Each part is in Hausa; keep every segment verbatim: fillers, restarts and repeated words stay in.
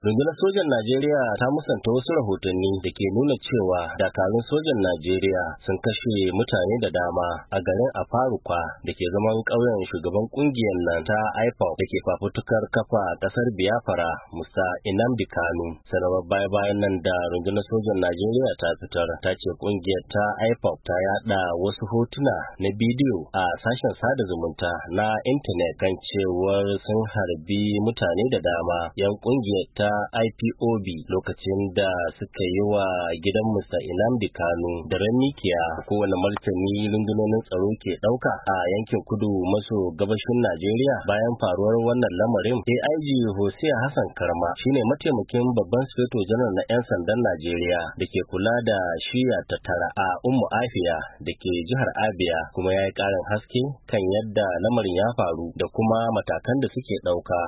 Rundunar sojan Najeriya ta musanta wasu rahotanni da ke nuna cewa dakarun sojan Najeriya sun kashe mutane da dama a garin Afarukwa da ke zaman ƙauyen shugaban ƙungiyar nan ta I P O B da ke fafutukar kafa ƙasar Biafra, Musa Nnamdi Kanu. Sanarwar baya-bayan nan da rundunar sojan Najeriya ta fitar ta ce ƙungiyar ta I P O B ta yada wasu hotuna na bidiyo a sashen sada zumunta na intanet kan cewar sun harbi mutane da dama 'yan ƙungiyar ta I P O B lokacin da suka yi wa gidan Musa Nnamdi Kanu da Ramikiya. Kowane martani rundunonin tsaro ke ɗauka a yankin kudu maso gabashin Najeriya bayan faruwar wannan lamarin. A I G Hosea Hassan Karma shine mataimakin babban sufeto janar na 'yan sandan Najeriya da ke kula da shiya ta tara a Ummu Afiya da ke jihar Abia, kuma ya yi ƙarin haske kan yadda lamarin ya faru da kuma matakan da suke ɗauka.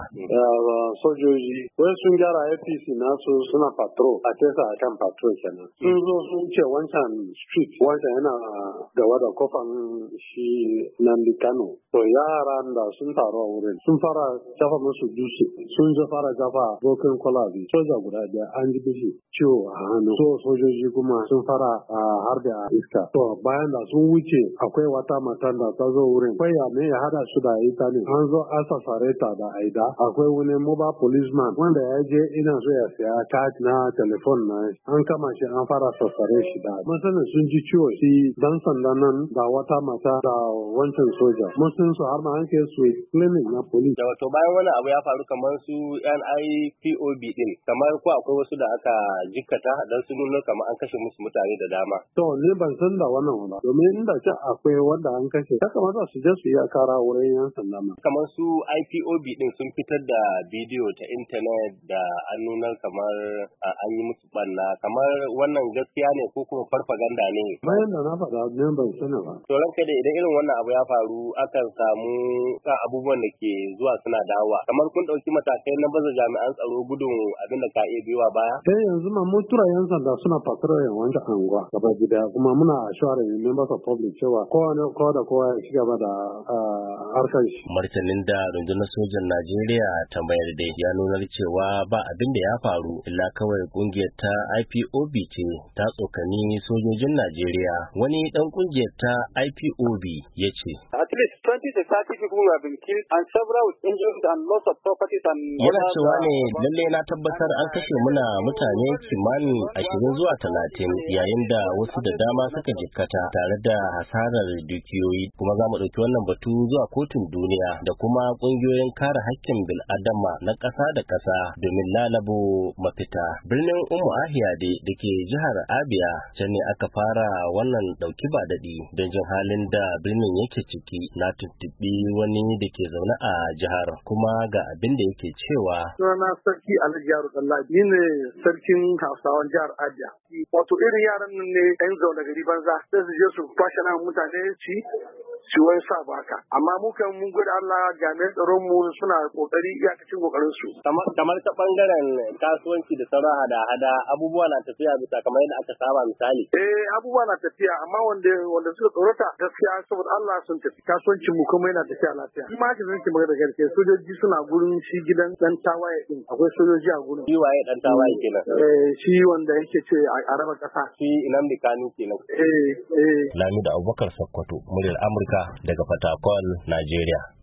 Sojoji wai sun gyara A P C nasu suna patrol a tesa a kan patrol kenan. Sun zo sun ce wancan street wancan yana gaba da kofan shi Nnamdi Kanu. To yaran da sun taru a wurin sun fara jafa musu dutse, sun zo fara jafa broken kwalabi. Soja guda ɗaya an ji bishi ciwo a hannu. So sojoji kuma sun fara a harbe a iska. To bayan da sun wuce akwai wata matan da ta zo wurin. Akwai ya ne ya hada su da ita ne. An zo an sassare ta da aida. Akwai wani mobile policeman wanda ya je ina so ya siya kati na telefon na an kama shi an fara sassare shi da mutanen sun ji ciwo shi dan sanda nan da wata mata da wancan soja mun sun su har ma an kai su clinic na police. Da wato bayan wani abu ya faru kamar su N I P O B din kamar ko akwai wasu da aka jikkata dan su nuna kamar an kashe musu mutane da dama. To ni ban san da wannan ba domin inda ce akwai wanda an kashe ya kamata su je su yi kara wurin yan sanda ma. Kamar su I P O B din sun fitar da bidiyo ta internet da an nuna kamar an yi musu banna, kamar wannan gaskiya ne ko kuma farfaganda ne? Bayan da na faɗa ne ban sani ba. To ranka da idan irin wannan abu ya faru akan samu kan abubuwan da ke zuwa suna dawowa. Kamar kun ɗauki matakai na baza jami'an tsaro gudun abin da ka iya biyowa baya? Sai yanzu ma mun tura yan sanda suna patrolin wancan anguwa gaba gida kuma muna assuring members of public cewa kowane kowa da kowa ya ci gaba da harkar shi. Martanin da rundunar sojan Najeriya ta bayar da ya nuna cewa ba abin da ya faru illa kawai kungiyar ta I P O B ce ta tsokani sojojin Najeriya. Wani dan kungiyar ta I P O B ya ce at least twenty to thirty people have been killed and several injured and loss of properties and yana cewa ne lalle na tabbatar an kashe muna mutane kimanin ashirin zuwa talatin yayin da wasu da dama suka jikkata tare da hasarar dukiyoyi, kuma za mu ɗauki wannan batu zuwa kotun duniya da kuma ƙungiyoyin kare haƙƙin bil'adama na ƙasa da ƙasa domin lalabo mafita. Birnin Ummu Ahiya da ke jihar Abia can ne aka fara wannan ɗauki ba daɗi don jin halin da birnin yake ciki. Na tuntuɓi wani da ke zaune a jihar kuma ga abin da yake cewa. Sunana Sarki Alhaji Yaro Dallabi, ni ne sarkin Hausawan jihar Abia. Wato irin yaran nan ne ɗan zaune gari banza sai su je su kwashe nan mutane ci shi wai sa baka, amma mu kan mun gode Allah jami'an tsaron mu suna kokari iyakacin kokarin su. Kamar kamar ta bangaren kasuwanci da sauran hada-hada abubuwa na tafiya bisa kamar yadda aka saba misali. Eh abubuwa na tafiya amma wanda wanda suka tsorata gaskiya saboda Allah sun tafi kasuwancin mu kuma yana tafiya lafiya. Shi ma haka zan ce maka da gaske sojoji suna gurin shi gidan dan tawaye din akwai sojoji a gurin. Shi waye dan tawaye kenan? Eh shi wanda yake ce a raba kasa. Shi Nnamdi Kanu kenan. Eh eh. Lamido Abubakar Sokoto, muryar Amurka daga Fatakwal, Najeriya.